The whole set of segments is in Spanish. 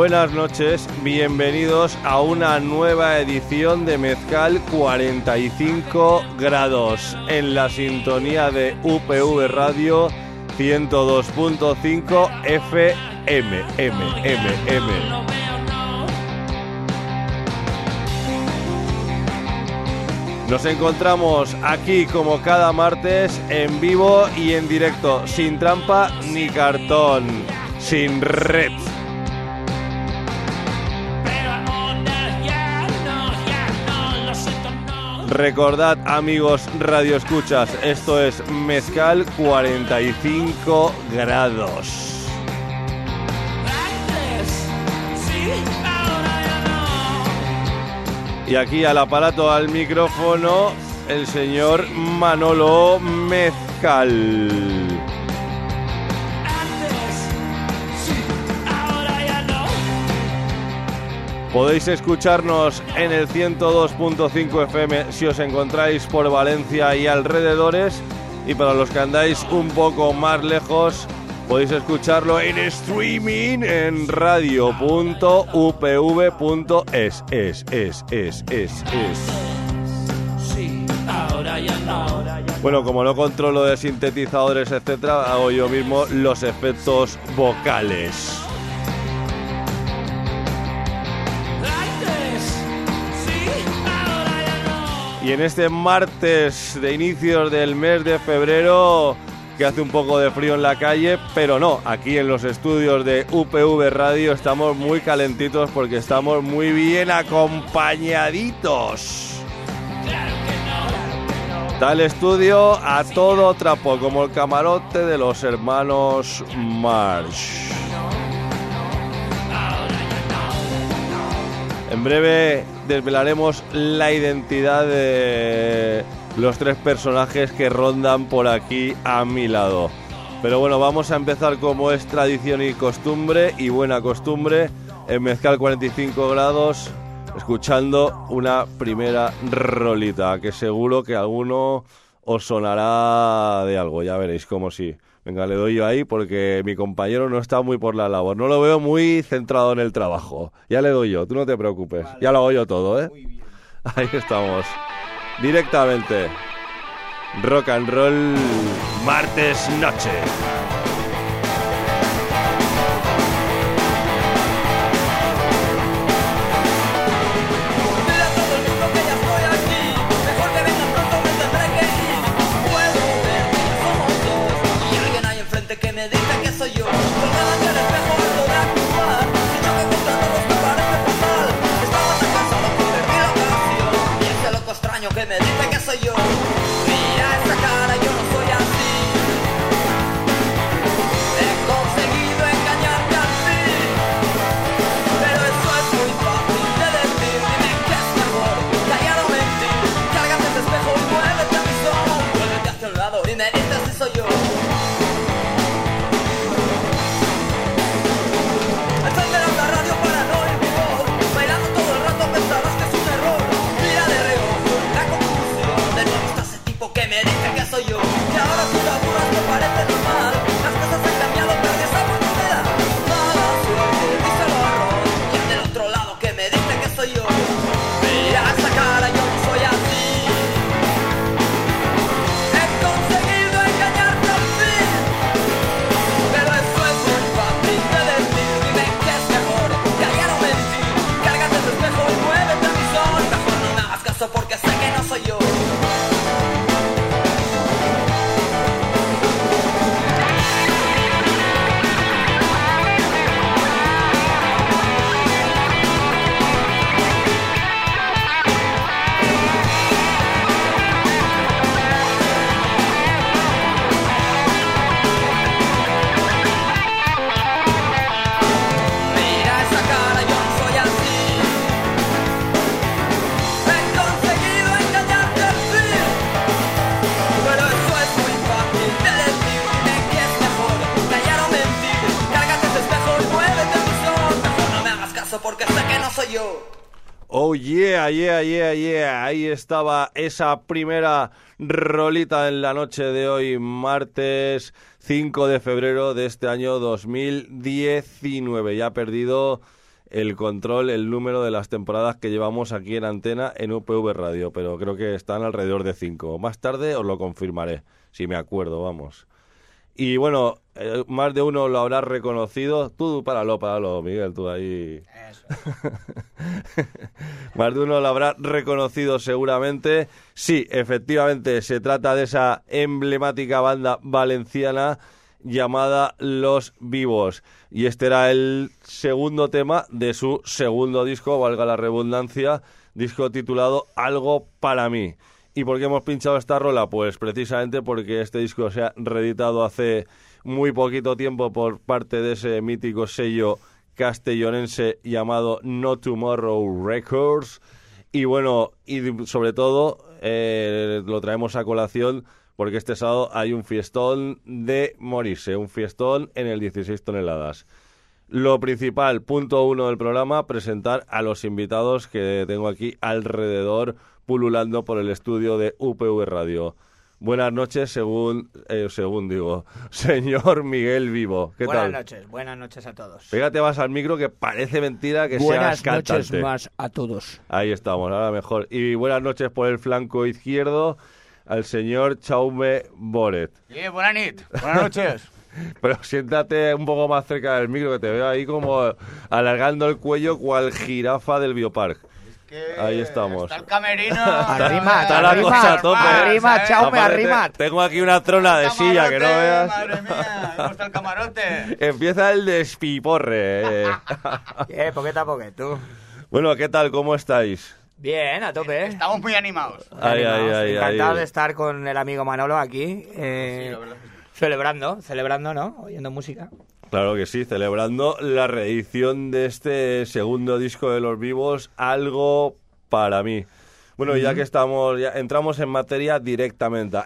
buenas noches, bienvenidos a una nueva edición de Mezcal 45 grados en la sintonía de UPV Radio 102.5 FM. Nos encontramos aquí como cada martes en vivo y en directo, sin trampa ni cartón, sin red. Recordad, amigos radioescuchas, esto es Mezcal 45 grados. Y aquí al aparato, al micrófono, el señor Manolo Mezcal. Podéis escucharnos en el 102.5 FM si os encontráis por Valencia y alrededores, y para los que andáis un poco más lejos podéis escucharlo en streaming en radio.upv.es. Bueno, como no controlo de sintetizadores, etcétera, hago yo mismo los efectos vocales. Y en este martes de inicios del mes de febrero, que hace un poco de frío en la calle, pero no, aquí en los estudios de UPV Radio estamos muy calentitos porque estamos muy bien acompañaditos. Está el estudio a todo trapo, como el camarote de los hermanos Marsh. En breve desvelaremos la identidad de los tres personajes que rondan por aquí a mi lado. Pero bueno, vamos a empezar como es tradición y costumbre, y buena costumbre, en Mezcal 45 grados, escuchando una primera rolita, que seguro que alguno os sonará de algo, ya veréis cómo sí. Venga, le doy yo ahí porque mi compañero no está muy por la labor. No lo veo muy centrado en el trabajo. Ya le doy yo, tú no te preocupes. Vale. Ya lo hago yo todo, ¿eh? Muy bien. Ahí estamos. Directamente. Rock and roll martes noche. Que me dice que soy yo. Mira esa cara, yo no soy así. He conseguido engañarte al fin, pero eso es muy fácil de decir. Dime qué es mejor, callar o mentir. Cárgate ese espejo y muévete a mis ojos. Muévete hacia un lado y me dices si soy yo. Encenderás la radio para no oír mi voz. Bailando todo el rato pensarás que es un error. Mira de reojo la conclusión. De nuevo está ese tipo que me dice que soy yo. Que ahora tus aburras me parece normal. Las cosas han cambiado, perdí esa oportunidad. Mala suerte, díselo a Ron. Y el del otro lado que me dice que soy yo. Mira esa cara, yo no soy así. He conseguido engañarte al fin, pero eso es muy fácil de decir. Dime qué es mejor, callar o mentir. Cárgate tu espejo y muévete a mis ojos. Mejor no me hagas caso porque sé que no soy yo. Mira esa cara, yo no soy así. He conseguido engañarte al fin, pero eso es muy fácil de decir. Dime qué es mejor, callar o mentir. Cárgate ese espejo y muévete a mis ojos. Mejor no me hagas caso porque sé que no soy yo. Oh yeah, yeah, yeah, yeah. Ahí estaba esa primera rolita en la noche de hoy, martes 5 de febrero de este año 2019. Ya ha perdido el control, el número de las temporadas que llevamos aquí en antena en UPV Radio, pero creo que están alrededor de 5. Más tarde os lo confirmaré, si me acuerdo, vamos. Y bueno, más de uno lo habrá reconocido. Tú, páralo, Miguel, tú ahí. Eso. Más de uno lo habrá reconocido seguramente. Sí, efectivamente, se trata de esa emblemática banda valenciana llamada Los Vivos. Y este era el segundo tema de su segundo disco, valga la redundancia, disco titulado Algo para mí. ¿Y por qué hemos pinchado esta rola? Pues precisamente porque este disco se ha reeditado hace muy poquito tiempo por parte de ese mítico sello castellonense llamado No Tomorrow Records. Y bueno, y sobre todo lo traemos a colación porque este sábado hay un fiestón de morirse, un fiestón en el 16 toneladas. Lo principal, punto 1 del programa, presentar a los invitados que tengo aquí alrededor, pululando por el estudio de UPV Radio. Buenas noches, según digo, señor Miguel Vivo. ¿Qué tal? Buenas noches a todos. Pégate más al micro, que parece mentira que buenas seas cantante. Buenas noches más a todos. Ahí estamos, ahora mejor. Y buenas noches por el flanco izquierdo al señor Chaume Boret. Buenas noches. Pero siéntate un poco más cerca del micro, que te veo ahí como alargando el cuello cual jirafa del Biopark. Ahí estamos. Está el camerino. Está la cosa a tope. Arrima, Chaume, arrima. Tengo aquí una trona de silla que no veas. Madre mía, ¿cómo está el camarote? Empieza el despiporre. Poquito a poquito. Bueno, ¿qué tal? ¿Cómo estáis? Bien, a tope. Estamos muy animados. Ay. Encantado de estar con el amigo Manolo aquí. Sí, la verdad. Celebrando, ¿no? Oyendo música. Claro que sí, celebrando la reedición de este segundo disco de Los Vivos, Algo para mí. Bueno, ya que estamos, ya entramos en materia directamente.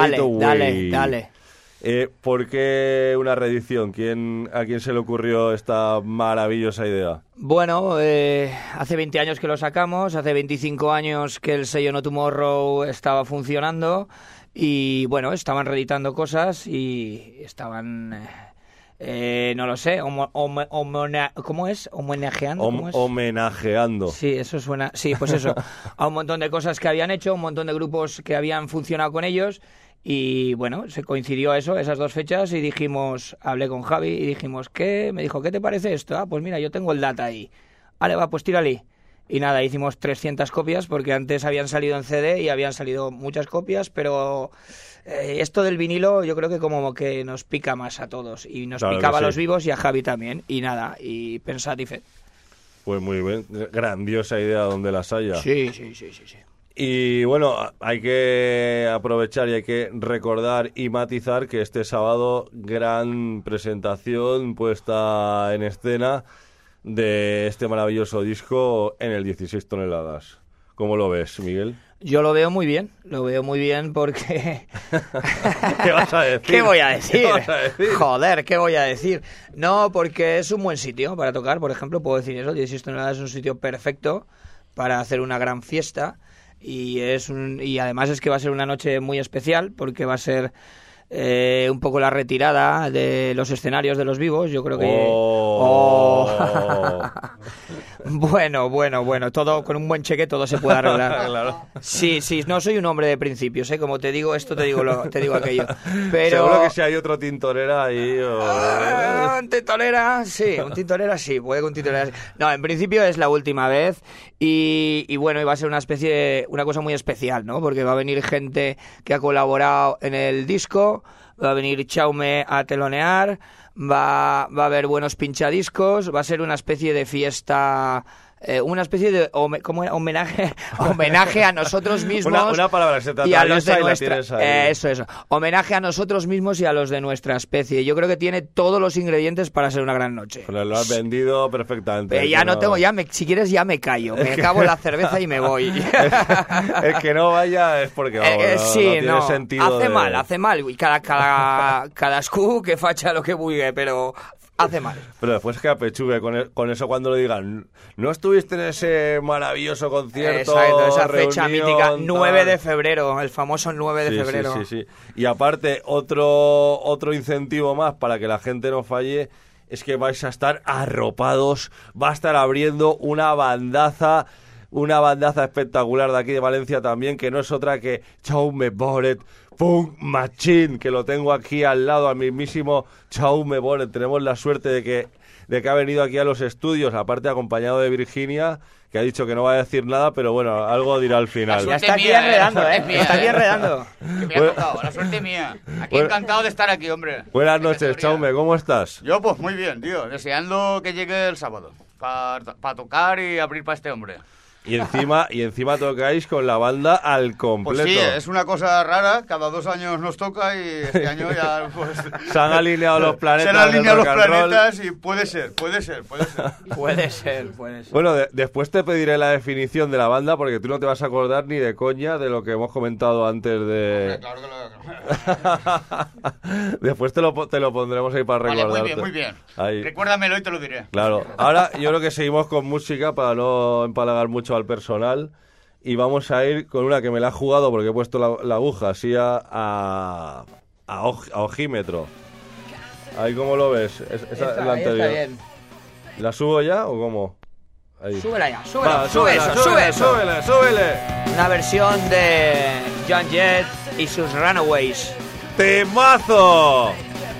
Dale. ¿Por qué una reedición? ¿A quién se le ocurrió esta maravillosa idea? Bueno, hace 20 años que lo sacamos, hace 25 años que el sello No Tomorrow estaba funcionando y bueno, estaban reeditando cosas y estaban... no lo sé, ¿cómo es? ¿Homenajeando? ¿Cómo es? Homenajeando. Sí, eso suena, sí, pues eso, a un montón de cosas que habían hecho, un montón de grupos que habían funcionado con ellos y bueno, se coincidió esas dos fechas y hablé con Javi y dijimos, me dijo, ¿qué te parece esto? Pues mira, yo tengo el data ahí. Vale, va, pues tírale. Y nada, hicimos 300 copias porque antes habían salido en CD y habían salido muchas copias, pero esto del vinilo yo creo que como que nos pica más a todos y nos picaba a Los Vivos y a Javi también. Y nada, y pensad y fe. Pues muy bien, grandiosa idea donde las haya. Sí. Y bueno, hay que aprovechar y hay que recordar y matizar que este sábado gran presentación puesta en escena de este maravilloso disco en el 16 toneladas. ¿Cómo lo ves, Miguel? Yo lo veo muy bien porque... ¿Qué vas a decir? ¿Qué voy a decir? ¿Qué vas a decir? Joder, ¿qué voy a decir? No, porque es un buen sitio para tocar, por ejemplo, puedo decir eso, 16 toneladas es un sitio perfecto para hacer una gran fiesta y además es que va a ser una noche muy especial porque va a ser... un poco la retirada de los escenarios de Los Vivos, yo creo que... Bueno, todo con un buen cheque todo se puede arreglar. Claro. Sí, no soy un hombre de principios, como te digo esto, te digo aquello. Pero... Seguro que si hay otro tintorera ahí un tintorera, sí, puede que un tintorera sí. No, en principio es la última vez y bueno, y va a ser una cosa muy especial, ¿no? Porque va a venir gente que ha colaborado en el disco, va a venir Chaume a telonear, va a haber buenos pinchadiscos, va a ser una especie de fiesta, una especie de homenaje a nosotros mismos. Una palabra que se trata y a los de nuestra... Eso. Homenaje a nosotros mismos y a los de nuestra especie. Yo creo que tiene todos los ingredientes para ser una gran noche. Pero lo has vendido perfectamente. Ya no tengo, si quieres ya me callo. Me acabo la cerveza y me voy. El que no vaya es porque no tiene sentido. Hace mal. Y cada escu que facha lo que bugue, pero... hace mal. Pero después que apechugue con eso cuando le digan, ¿no estuviste en ese maravilloso concierto? Exacto, esa fecha reunión, mítica, 9 de febrero, el famoso 9 de febrero. Sí. Y aparte, otro incentivo más para que la gente no falle es que vais a estar arropados, va a estar abriendo una bandaza espectacular de aquí de Valencia también, que no es otra que Jaume Boret, Punk Machine, que lo tengo aquí al lado, al mismísimo Jaume Boret. Tenemos la suerte de que ha venido aquí a los estudios, aparte acompañado de Virginia, que ha dicho que no va a decir nada, pero bueno, algo dirá al final. Ya está aquí enredando, la suerte es Está aquí mía, enredando. Que me ha tocado, la suerte mía. Aquí Bueno. encantado de estar aquí, hombre. Buenas noches, Jaume, ¿cómo estás? Yo, pues muy bien, tío. Deseando que llegue el sábado. Para tocar y abrir para este hombre. Y encima tocáis con la banda al completo. Pues sí, es una cosa rara. Cada 2 años nos toca y este año ya, pues... Se han alineado los planetas. Se han alineado del los rock and roll. planetas y puede ser. Puede ser. Bueno, después te pediré la definición de la banda porque tú no te vas a acordar ni de coña de lo que hemos comentado antes de... Claro que lo... Después te lo pondremos ahí para Vale, recordarte. muy bien. Ahí. Recuérdamelo y te lo diré. Claro. Ahora yo creo que seguimos con música para no empalagar mucho al personal y vamos a ir con una que me la he jugado porque he puesto la aguja así a ojímetro. Ahí, ¿cómo lo ves? Esa es la Ahí está anterior. bien. ¿La subo ya o cómo? Ahí. Súbela ya, Va, sube eso. súbele. Una versión de John Jett y sus Runaways. ¡Temazo!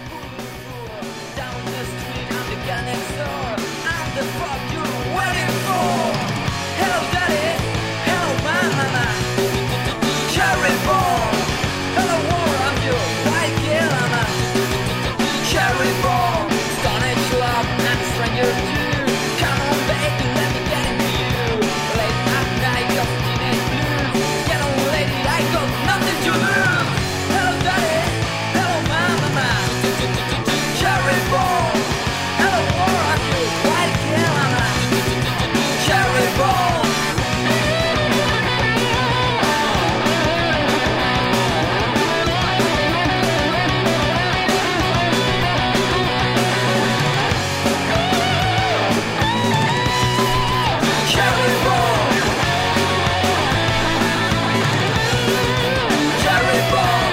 Down the street, I'm the guy next door. I'm the fuck you're waiting for. Hello, daddy. Hello, mama. Cherry bomb. Hello, war. I'm your white girl. I'm a cherry bomb. Stone Age love. I'm a stranger too. Come on, baby, let me get into you. Late at night, your teenage blues. Get on, lady, I got nothing to lose. Hello, daddy. Hello, mama. Cherry bomb. Hello, war. I'm your white girl. I'm a cherry bomb. Cherry bomb. Cherry bomb.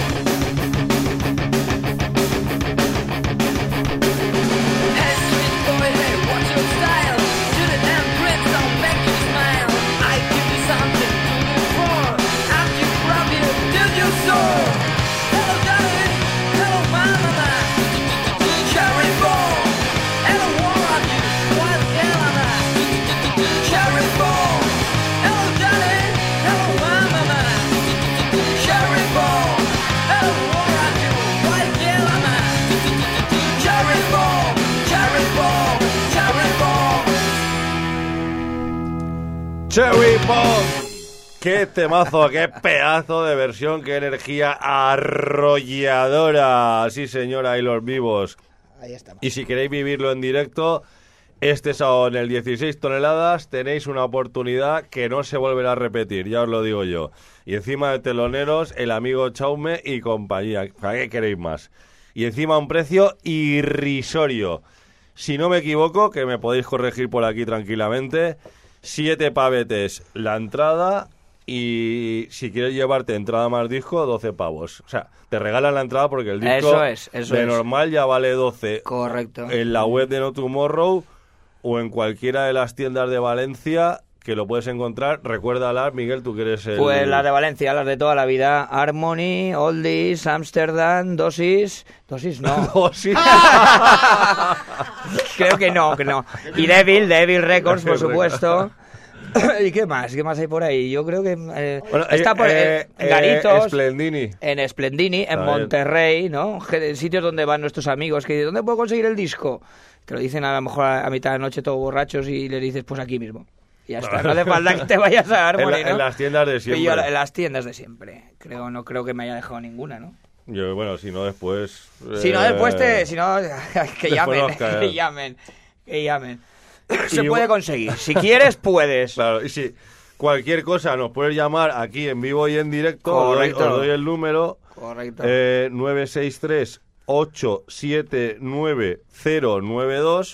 Hey, street boy, hey, what's your style? Do the damn grits, don't make you smile. I give you something to live for. I'm you from you, till you soar. Hello, darling. Hello, mama. Cherry bomb. Hello, war on you. What hell am I? Cherry bomb. Hello, darling. Hello, mama. Cherry bomb. Hello, war on you. What hell am I? Cherry bomb. Cherry bomb. Cherry bomb. Cherry Bomb. ¡Qué temazo! ¡Qué pedazo de versión! ¡Qué energía arrolladora! Sí, señora, y los vivos. Ahí está. Y si queréis vivirlo en directo, este sábado en el 16 toneladas tenéis una oportunidad que no se volverá a repetir, ya os lo digo yo. Y encima de teloneros, el amigo Jaume y compañía. ¿Para qué queréis más? Y encima un precio irrisorio. Si no me equivoco, que me podéis corregir por aquí tranquilamente, 7 pavetes la entrada y si quieres llevarte entrada más disco, 12 pavos. O sea, te regalan la entrada porque el disco Eso de es. normal ya vale 12. Correcto. En la web de No Tomorrow o en cualquiera de las tiendas de Valencia que lo puedes encontrar. Recuérdalas, Miguel, tú que eres el... Pues las de Valencia, las de toda la vida. Harmony, Oldies, Amsterdam, Dosis... Dosis no. Dosis. Creo que no. Y Devil Records, por supuesto. ¿Y qué más? ¿Qué más hay por ahí? Yo creo que Bueno, está por Garitos, Splendini. en Splendini, en Está bien. Monterrey, ¿no? Sitios donde van nuestros amigos que dicen, ¿dónde puedo conseguir el disco? Te lo dicen a lo mejor a mitad de noche todos borrachos y les dices, pues aquí mismo. Y ya está, no hace falta que te vayas a Harmony, ¿no? En las tiendas de siempre. Y yo, en las tiendas de siempre. No creo que me haya dejado ninguna, ¿no? Yo, bueno, si no después... Si no, después que después llamen, nos caen. que llamen. Se Y puede bu- conseguir. Si quieres, puedes. Claro, y si cualquier cosa nos puedes llamar aquí en vivo y en directo, Correcto. os doy el número Correcto. 963-879-092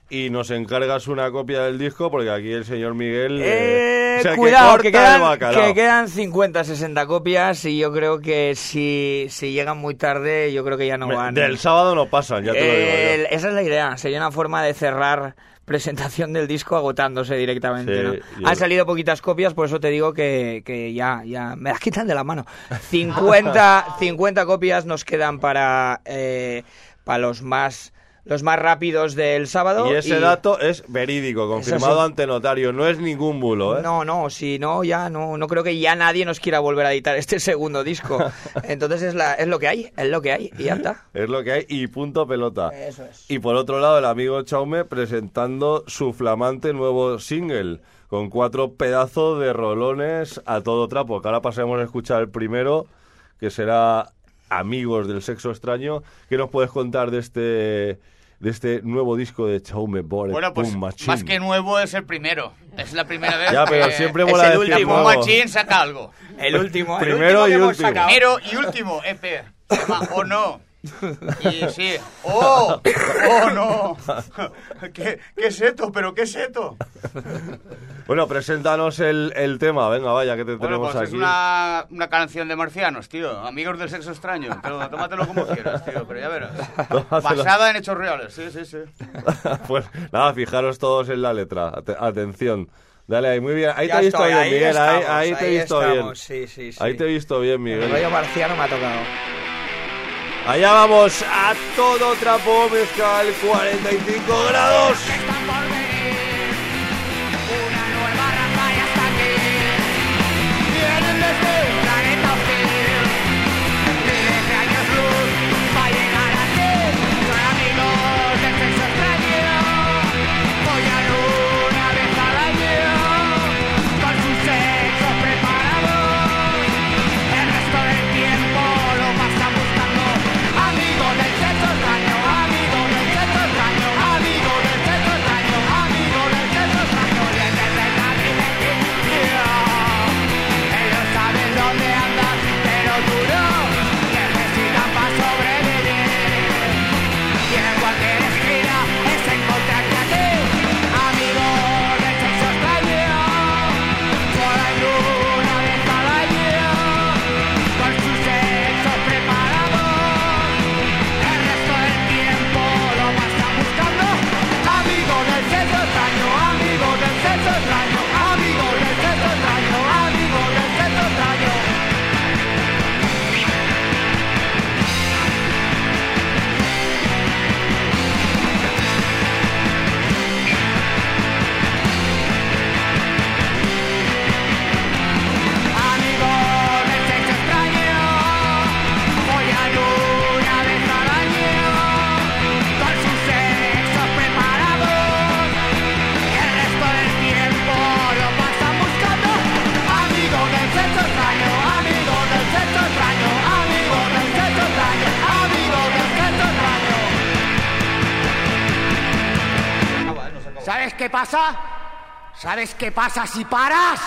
y nos encargas una copia del disco, porque aquí el señor Miguel... Cuidado, que que quedan 50, 60 copias y yo creo que si llegan muy tarde, yo creo que ya no van. Del sábado no pasan, ya te lo digo yo. Esa es la idea, sería una forma de cerrar presentación del disco agotándose directamente, Sí, ¿no? Han salido poquitas copias, por eso te digo que ya me las quitan de la mano. 50 copias nos quedan para los más rápidos del sábado. Y ese dato es verídico, confirmado ante notario, no es ningún bulo, ¿eh? No, si no, ya no creo que ya nadie nos quiera volver a editar este segundo disco. Entonces es lo que hay, y ya está. Es lo que hay y punto pelota. Eso es. Y por otro lado, el amigo Chaume presentando su flamante nuevo single, con 4 pedazos de rolones a todo trapo, que ahora pasaremos a escuchar el primero, que será Amigos del Sexo Extraño. ¿Qué nos puedes contar de este nuevo disco de Chaume Bore? Bueno, pues más que nuevo es el primero. Es la primera vez ya, pero que siempre mola el decir último nuevo. Machín saca algo. El último Primero que y hemos último. sacado. Primero y último EP. ¿O no? Y sí. ¡Oh! ¡Oh, no! ¿Qué es esto? ¿Pero qué es esto? Bueno, preséntanos el tema, venga, vaya, que te Bueno, tenemos pues aquí. es una canción de marcianos, tío. Amigos del Sexo Extraño. Pero tómatelo como quieras, tío, pero ya verás. Tómatelo. Basada en hechos reales, sí. Pues nada, fijaros todos en la letra. Atención. Dale ahí, muy bien. Ahí Ya te he visto estoy, bien, ahí Miguel. estamos, Ahí te he visto estamos, bien. Sí. Ahí te he visto bien, El Miguel. rollo marciano me ha tocado. Allá vamos, a todo trapo, mezcal 45 grados. Una nueva raza ya está aquí. Vienen desde un planeta hostil. Miles de años luz para llegar a ti. Son amigos del sexo extraño. Follan una vez al año. Con sus sexos preparados. El resto del tiempo lo pasan buscando. Amigos del sexo extraño. Amigos del sexo extraño. Amigos del sexo extraño. Amigos del sexo extraño. Ellos saben dónde andas, pero tú no. Necesitan para sobrevivir. Y en cualquier esquina es encontrarte a ti. Amigos del sexo extraño. Volan una vez al año. Con sus sexos preparados. El resto del tiempo lo pasan buscando. Amigos del sexo extraño. Amigos del sexo extraño. Amigos del sexo extraño. Amigos del sexo extraño. Amigos del sexo extraño, follan una vez al año, con sus sexos preparados, el resto del tiempo lo pasan buscando. Amigos del sexo extraño, amigos del sexo extraño, amigos del sexo extraño, amigos del sexo extraño. ¿Sabes qué pasa? ¿Sabes qué pasa si paras?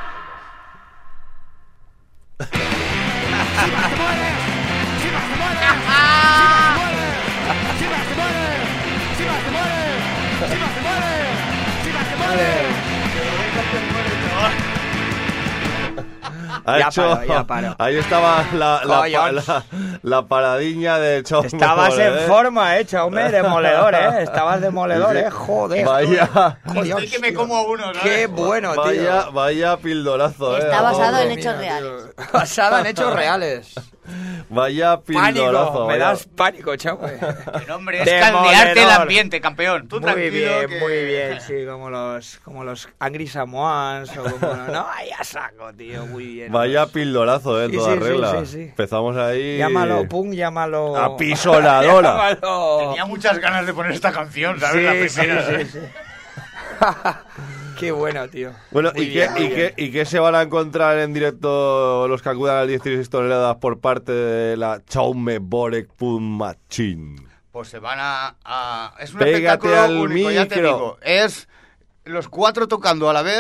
Ya paro. Ahí estaba Collons. la paradiña de Chaume. Estabas Bore, en forma, Chaume, demoledor, Estabas demoledor, joder. Vaya, Estoy que me como uno, ¿sabes? Qué bueno, tío. vaya pildorazo, Está basado en Madre hechos mía, reales. tío. Basada en hechos reales. Vaya pildorazo. Pánico, me vaya. das pánico, Chaume. El hombre es Demoledor. caldearte el ambiente, campeón. Tú Muy tranquilo bien, que... muy bien, sí, como los Angry Samoans o como no, ay, a saco, tío, muy bien. Vaya pildorazo, Sí, toda sí, sí, regla. sí, sí. Empezamos ahí. Llámalo, pum, llámalo. Apisonadora. Llámalo. Tenía muchas ganas de poner esta canción, ¿sabes? La primera. Sí. Qué bueno, tío. Bueno, Muy ¿y bien, muy qué, bien. ¿y qué se van a encontrar en directo los que acudan a las 16 toneladas por parte de la Chaume Bore Machine? Pues se van a... Es un Pégate espectáculo al único, ya te micro. digo. Es los 4 tocando a la vez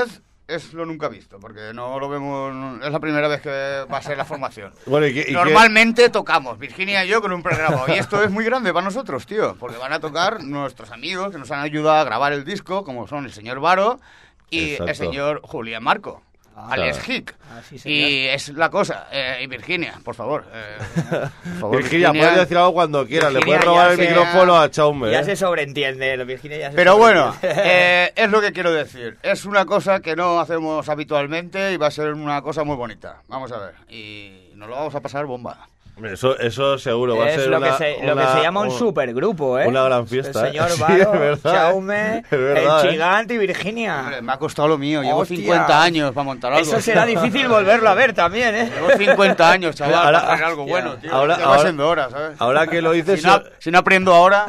es lo nunca visto, porque no lo vemos, es la primera vez que va a ser la formación. Bueno, Normalmente tocamos, Virginia y yo, con un pregrabado, y esto es muy grande para nosotros, tío, porque van a tocar nuestros amigos que nos han ayudado a grabar el disco, como son el señor Varo y Exacto. el señor Julián Marco. Alias Hick. Sí, señor. Y es la cosa. Y Virginia, por favor. Por favor, Virginia, puedes decir algo cuando quieras. Le puedes robar el micrófono a Chaume. Ya se sobreentiende, Virginia ya se Pero bueno, sobreentiende. es lo que quiero decir. Es una cosa que no hacemos habitualmente y va a ser una cosa muy bonita. Vamos a ver. Y nos lo vamos a pasar bomba. Eso seguro, va a Es ser lo que se llama un supergrupo, ¿eh? Una gran fiesta. El señor Sí, Varo, es verdad, Chaume, es verdad, el Gigante y Virginia. Hombre, me ha costado lo mío. Llevo Hostia. 50 años para montar algo. Eso será difícil volverlo a ver también, ¿eh? Llevo 50 años, chaval, Ahora- para hacer algo bueno, tío. ahora- Ya va siendo hora, ¿sabes? Ahora que lo dices, Si no aprendo ahora...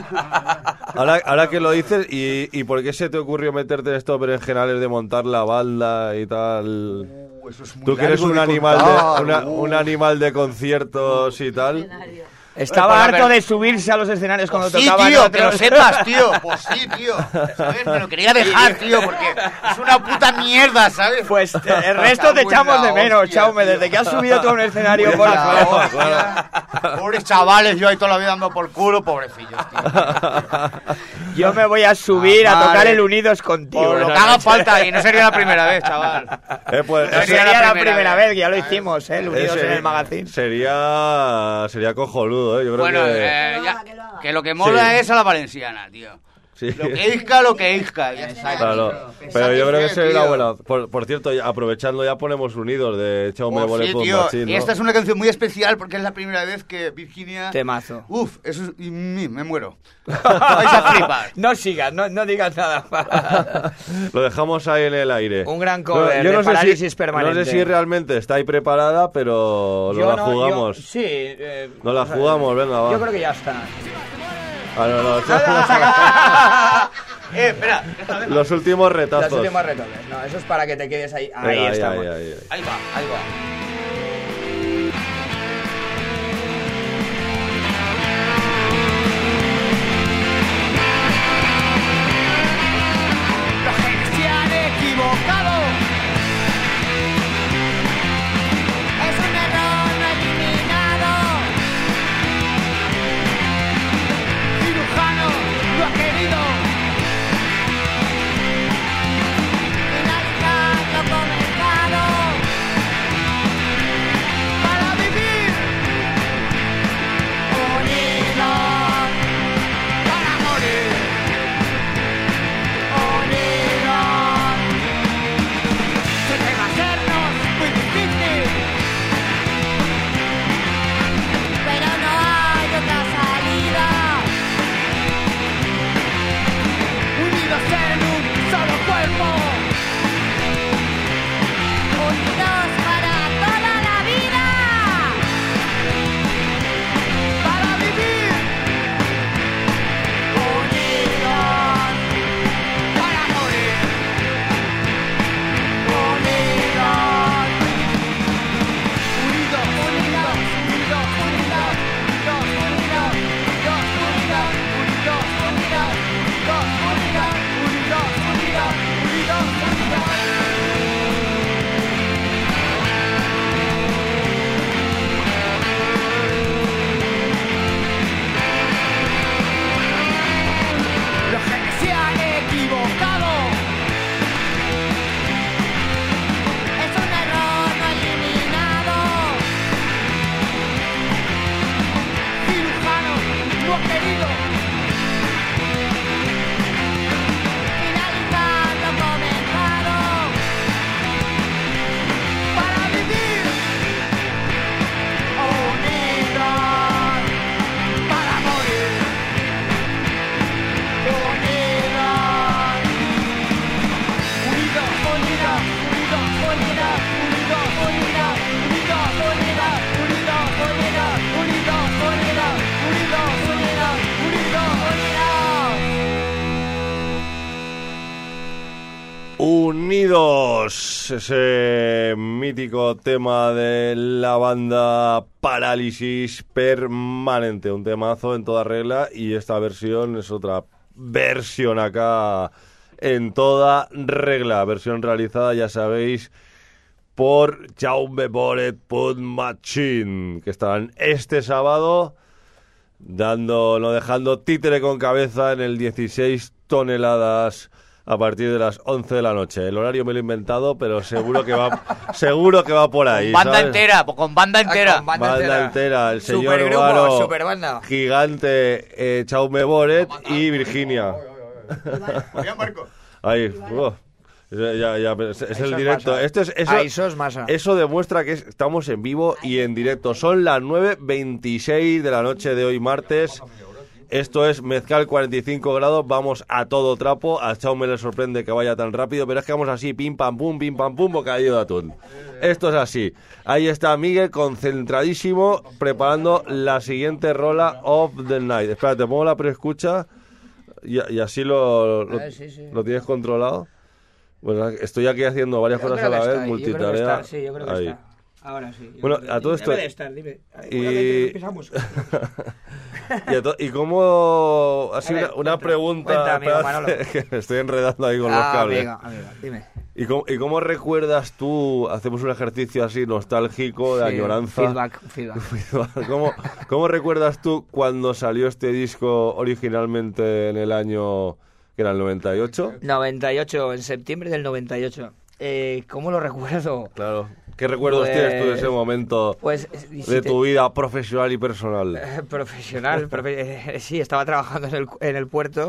ahora que lo dices, ¿y por qué se te ocurrió meterte en estos berenjenales de montar la balda y tal? Eso es muy Tú que eres largo un de animal contar. un animal de conciertos y tal. Estaba Pues, a harto ver. de subirse a los escenarios cuando Sí, tocaban tío, que lo otros. sepas, tío. Pues sí, tío. ¿Sabes? Me lo quería dejar, tío, porque es una puta mierda, ¿sabes? Pues el resto te echamos de menos, Chaume, desde que has subido tú a un escenario, por La favor. hostia. Pobres chavales, yo ahí toda la vida dando por culo, pobrecillos, tío. Yo me voy a subir a Madre. tocar el Unidos contigo. Por lo que esa haga noche. falta, y no sería la primera vez, chaval. Pues, No Sería sería la la primera primera vez. vez, que ya lo hicimos, ¿eh? El Unidos en el magazine. Sería cojonudo, ¿eh? Yo creo Bueno, que... que lo que mola Sí. es a la valenciana, tío. Sí. Lo que isca, ya está. Claro, pero yo creo que sería una buena. Por cierto, aprovechando ya ponemos Unidos de Chaume Oh, Bolet sí, con tío. Machín, Y ¿no? esta es una canción muy especial porque es la primera vez que Virginia... Temazo. Uf, eso es... me muero. Vais a flipar. No sigas, no digas nada. Lo dejamos ahí en el aire. Un gran cover Yo de no sé Parálisis si, Permanente. No sé si realmente está ahí preparada, pero nos la jugamos. Sí. Nos la jugamos, venga, va. Yo creo que ya está. Ah, no, Espera. los últimos retazos. Los últimos retoques. No, eso es para que te quedes ahí. Venga, Ahí estamos. ahí. Ahí va. Ahí va. Los genes se han equivocado. Es un error no eliminado. Cirujano lo ha querido. Finalizar lo comenzado. Para vivir unidos. Para morir unidos. Se te va a hacernos muy difícil, pero no hay otra salida. Unidos en un solo cuerpo, unidos para toda la vida, para vivir unidos, para morir unidos. Unidos, unidos, unidos, unidos, unidos, unidos, unidos, unidos, unidos, unidos, los genes se han equivocado. Es un error no eliminado. Cirujano no ha querido. Finalizar lo comenzado. Para vivir unidos. Para morir unidos. Unidos, unidos, unidos, unidos, unidos, unidos, unidos, unidos, unidos, unidos, unidos, unidos, unidos, Unidos, ese mítico tema de la banda Parálisis Permanente, un temazo en toda regla, y esta versión es otra versión acá en toda regla. Versión realizada, ya sabéis, por Jaume Boret Punt Machine, que estarán este sábado dejando títere con cabeza en el 16 toneladas a partir de las 11 de la noche. El horario me lo he inventado, pero seguro que va por ahí. Con banda ¿sabes? entera, con banda entera. Con Banda entera, el señor Supergrupo, Varo, superbanda. Gigante, Jaume Boret y Virginia. Marco. Ahí, es el Eso directo. masa. Esto es Eso es masa. eso demuestra que estamos en vivo y en directo. Son las 9:26 de la noche de hoy martes. Esto es Mezcal 45 grados, vamos a todo trapo. A Jaume le sorprende que vaya tan rápido, pero es que vamos así, pim pam pum, bocadillo de atún. Esto es así. Ahí está Miguel, concentradísimo, preparando la siguiente rola of the night. Espérate, pongo la preescucha y así lo tienes controlado. Bueno, estoy aquí haciendo varias cosas a la vez, multitarea. Sí, yo creo que Ahí. está. Ahora sí. Bueno, a todo esto... Debe de estar, dime. Y... Empezamos. ¿Y cómo... Así A ver, una pregunta... cuenta, amigo espérate, Manolo. que me estoy enredando ahí con los cables. Amiga, dime. ¿Y cómo recuerdas tú, hacemos un ejercicio así nostálgico, de Sí, añoranza? Feedback. ¿Cómo recuerdas tú cuando salió este disco originalmente en el año... que era el 98? 98, en septiembre del 98. ¿Cómo lo recuerdo? Claro. ¿Qué recuerdos Pues- tienes tú de ese momento Pues de tu vida profesional y personal? Profesional, sí, estaba trabajando en el puerto.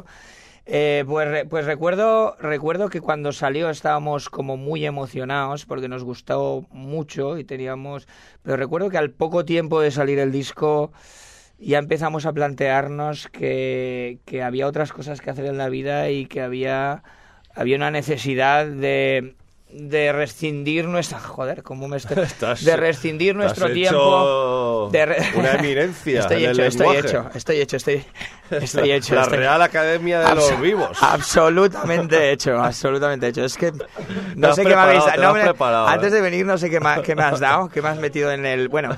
Pues recuerdo que cuando salió estábamos como muy emocionados porque nos gustó mucho y teníamos... Pero recuerdo que al poco tiempo de salir el disco ya empezamos a plantearnos que había otras cosas que hacer en la vida y que había una necesidad de rescindir nuestra... Joder, ¿cómo me estoy...? De rescindir nuestro tiempo... Una eminencia Estoy en el hecho, lenguaje. estoy hecho. La Real Academia de los Vivos. Absolutamente hecho. Es que no has sé qué me habéis preparado, dado. te has preparado, Antes de venir no sé qué me has dado, qué me has metido en el... Bueno,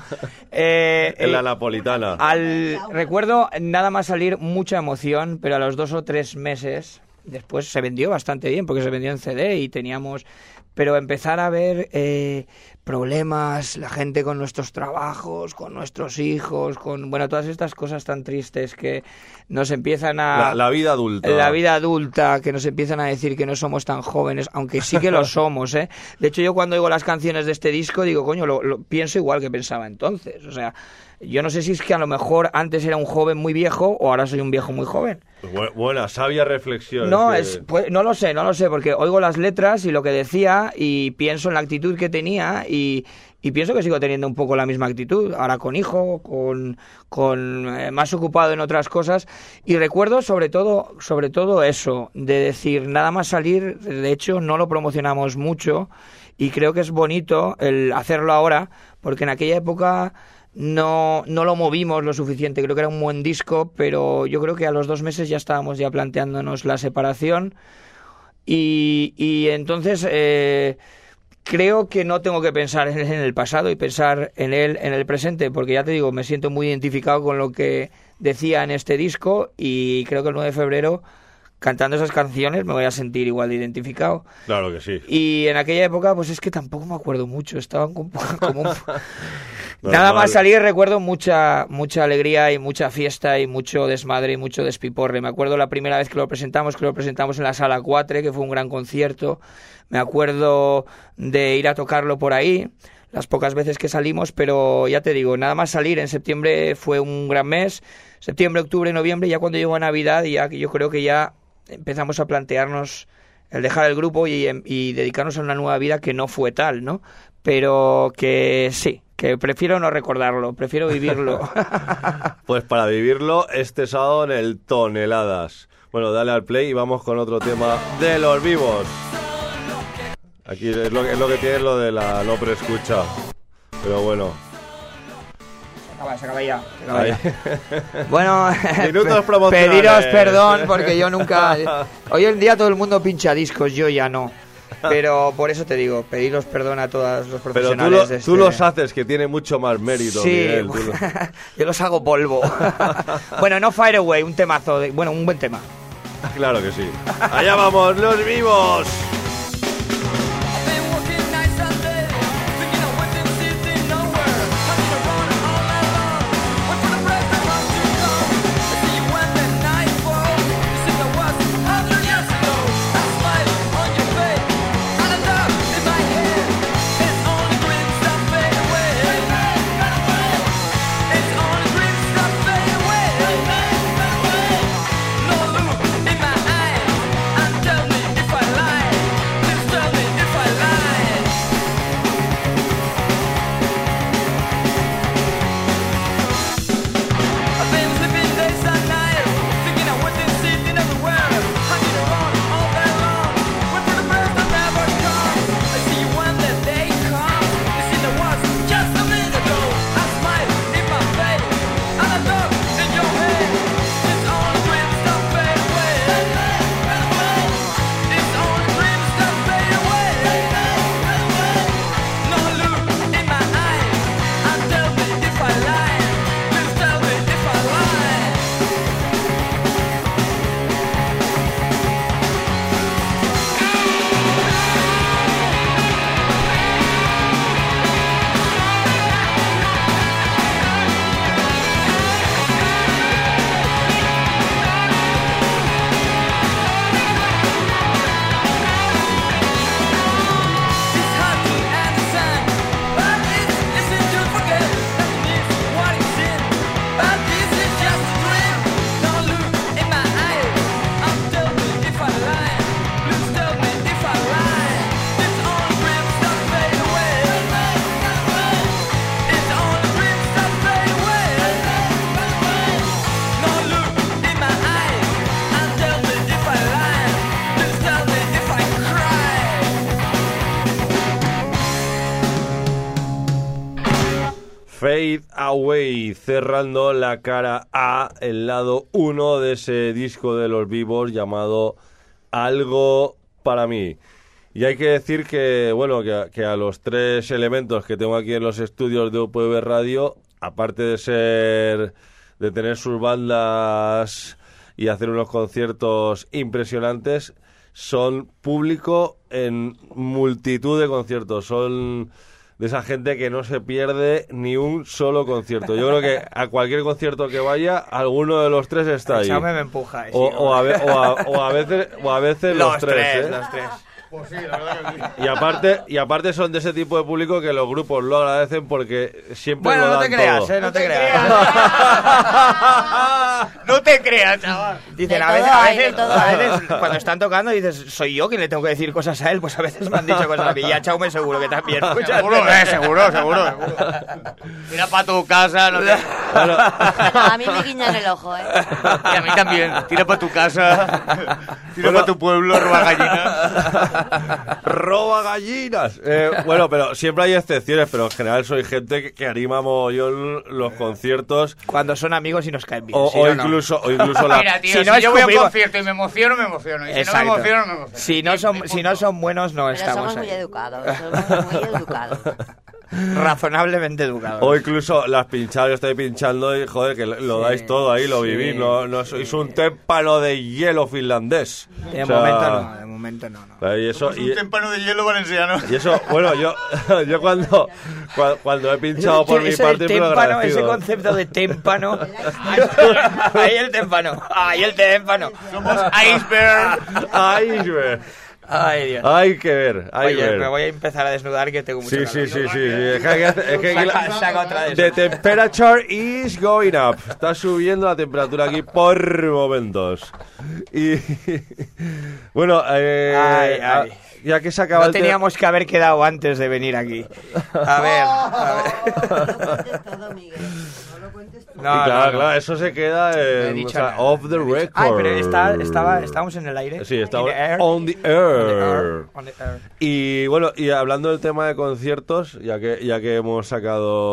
En la napolitana. recuerdo nada más salir mucha emoción, pero a los 2 o 3 meses después se vendió bastante bien porque se vendió en CD y teníamos... Pero empezar a ver problemas, la gente con nuestros trabajos, con nuestros hijos, con todas estas cosas tan tristes que nos empiezan a... La vida adulta. La vida adulta, que nos empiezan a decir que no somos tan jóvenes, aunque sí que lo somos, ¿eh? De hecho, yo cuando oigo las canciones de este disco digo, coño, lo pienso igual que pensaba entonces. O sea, yo no sé si es que a lo mejor antes era un joven muy viejo o ahora soy un viejo muy joven. Buena, sabia reflexión. No, no lo sé, porque oigo las letras y lo que decía y pienso en la actitud que tenía y pienso que sigo teniendo un poco la misma actitud, ahora con hijo, con más ocupado en otras cosas y recuerdo sobre todo eso, de decir, nada más salir, de hecho no lo promocionamos mucho y creo que es bonito el hacerlo ahora, porque en aquella época... No lo movimos lo suficiente, creo que era un buen disco, pero yo creo que a los 2 meses ya estábamos ya planteándonos la separación y entonces creo que no tengo que pensar en el pasado y pensar en él en el presente, porque ya te digo, me siento muy identificado con lo que decía en este disco y creo que el 9 de febrero cantando esas canciones me voy a sentir igual de identificado. Claro que sí. Y en aquella época, pues es que tampoco me acuerdo mucho, estaban como Nada más salir recuerdo mucha alegría y mucha fiesta y mucho desmadre y mucho despiporre. Me acuerdo la primera vez que lo presentamos en la Sala 4, que fue un gran concierto. Me acuerdo de ir a tocarlo por ahí, las pocas veces que salimos, pero ya te digo, nada más salir en septiembre fue un gran mes. Septiembre, octubre, noviembre, ya cuando llegó a Navidad, ya yo creo que ya empezamos a plantearnos el dejar el grupo y dedicarnos a una nueva vida que no fue tal, ¿no? Pero que sí, que prefiero no recordarlo, prefiero vivirlo. Pues para vivirlo este sábado en el Toneladas. Bueno, dale al play y vamos con otro tema de los Vivos. Aquí es lo que tiene lo de la no preescucha. Pero bueno. Se acaba ya. Bueno, Minutos promocionales. pediros perdón porque yo nunca... Hoy en día todo el mundo pincha discos, yo ya no. Pero por eso te digo, pediros perdón a todos los profesionales. Pero tú los haces, que tiene mucho más mérito, sí, Miguel. Yo los hago polvo. Bueno, no Fire Away, un temazo, un buen tema. Claro que sí. Allá vamos, los vivos. I've been working nights and days, thinking of waiting, sitting nowhere. Having to run all night long, wait for the break that wants to come. I see you when the night falls. You see the was 100 years ago. A smile on your face, and a dove in my head. It's only dreams that fade away. It's only dreams that fade away. No look in my eyes and tell me if I lie. Please tell me if I lie. I've been sleeping days and nights, thinking of waiting, sitting everywhere, hanging around all day long, wait for the breath that never comes. I see you when the day comes. You see the was just a minute ago. A smile in my face and a dog in your head. It's only dreams that fade away. It's only dreams that fade away. No look in my eyes and tell me if I lie. Please tell me if I lie. It's hard to understand, but it's easy to forget. Nothing is what it seems, but this is just a dream. No look in my eyes and tell me if I lie. Please tell me if I lie. It's only dreams that fade away. It's only dreams that fade away. No look in my eyes and tell me if I lie. Please tell me if I cry. Fade Away, cerrando la cara A, el lado 1 de ese disco de los vivos llamado Algo para mí. Y hay que decir que, bueno, que a los tres elementos que tengo aquí en los estudios de UPV Radio, aparte de tener sus bandas y hacer unos conciertos impresionantes, son público en multitud de conciertos. Son de esa gente que no se pierde ni un solo concierto. Yo creo que a cualquier concierto que vaya, alguno de los tres está ahí. Chaume me empuja. Sí, O a veces los tres, ¿eh? Los tres. Pues sí, la verdad que sí. Y aparte son de ese tipo de público que los grupos lo agradecen porque siempre Bueno, lo no dan te creas, todo. no te creas. No te creas, chaval. Dicen, De a todo veces, hay, de todo a hay. veces cuando están tocando dices, soy yo quien le tengo que decir cosas a él, pues a veces me han dicho cosas a mí. Y a Chaume seguro que también. Muchas Seguro, veces. seguro. Mira para tu casa, no te... A mí me guiñan el ojo, ¿eh? Y a mí también. Tira para tu casa, tira para tu pueblo, roba gallinas. ¡Roba gallinas! Bueno, pero siempre hay excepciones, pero en general soy gente que anima mogollón los conciertos. Cuando son amigos y nos caen bien. O, si o no, no. incluso la... Mira, tío, Si si, no yo voy a un escupimos- concierto y me emociono, me emociono. Y si Exacto. no me emociono, me emociono. Si no son buenos, no Pero estamos somos ahí. muy educados, somos muy educados. Razonablemente educados. O incluso las pinchadas, yo estoy pinchando y joder, que lo Sí, dais todo ahí, lo sí. vivís, no sois un témpano de hielo finlandés. De O sea, momento no. Y eso, Es un témpano de hielo valenciano. y eso, bueno, yo cuando he pinchado por mi Eso parte, del me lo témpano, ese agradecido. concepto de témpano. Ahí el témpano. Ahí el témpano. Somos iceberg. Iceberg. Ay, Dios. Hay que ver, hay que Oye, ver. me voy a empezar a desnudar que tengo mucho Sí, calor. sí. Es que aquí Saca otra de The esas. temperature is going up. Está subiendo la temperatura aquí por momentos. Y Ay, bueno, ay. ya que se acaba No el tema. teníamos que haber quedado antes de venir aquí. A ver. No lo cuentes todo, Miguel. No lo cuentes todo. No, claro, no. eso se queda he dicho nada. off the record. Ay, pero estábamos en el aire. Sí, estamos In the air. on the air. On the air. Y bueno, y hablando del tema de conciertos, ya que hemos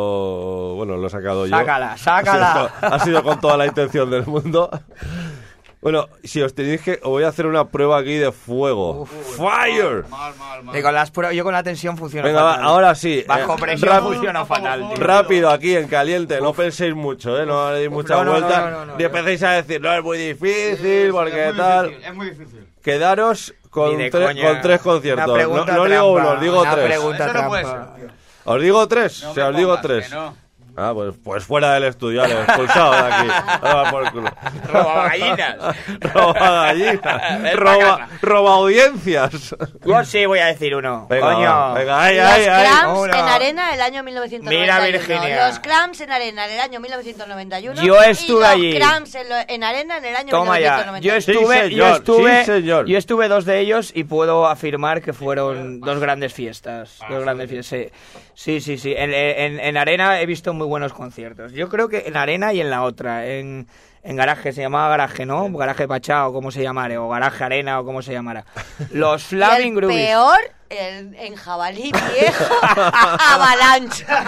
sacado, bueno, lo he sacado yo. Sácala. Ha sido con toda la intención del mundo. Bueno, si os tenéis que... Os voy a hacer una prueba aquí de fuego. ¡Fire! Mal. Yo con la tensión funciono Venga, fatal. ahora sí. Bajo presión funciona fatal, tío. Rápido, aquí en caliente. No penséis mucho, ¿eh? No deis mucha no, vuelta. no, Ni empecéis a decir, no, es muy difícil, porque tal... Es muy difícil. Quedaros con, Ni de con coña. 3 conciertos. Una pregunta No digo trampa, uno, os digo una 3. pregunta Eso no puede trampa. ser, tío. ¿Os digo 3? No O sea, me os digo pongas, 3. que no. Ah, pues fuera del estudio, vale, expulsado de aquí. Toma por culo. Roba gallinas. Roba gallinas. Roba audiencias. Yo sí voy a decir uno. Venga, Coño. va, venga, ay. Los Cramps Uno. en Arena el año 1991. Mira, Virginia. Los Cramps en Arena en el año 1991. Yo estuve y allí. Los Cramps en Arena en el año Toma ya. 1991. Sí, señor. Yo estuve 2 de ellos y puedo afirmar que fueron 2 grandes fiestas. 2 grandes fiestas, sí. En Arena he visto muy buenos conciertos. Yo creo que en Arena y en la otra, en Garaje, se llamaba Garaje, ¿no? Garaje Pachá o como se llamara, o Garaje Arena o como se llamara. Los Flaming El Groovies. peor en Jabalí Viejo Avalancha.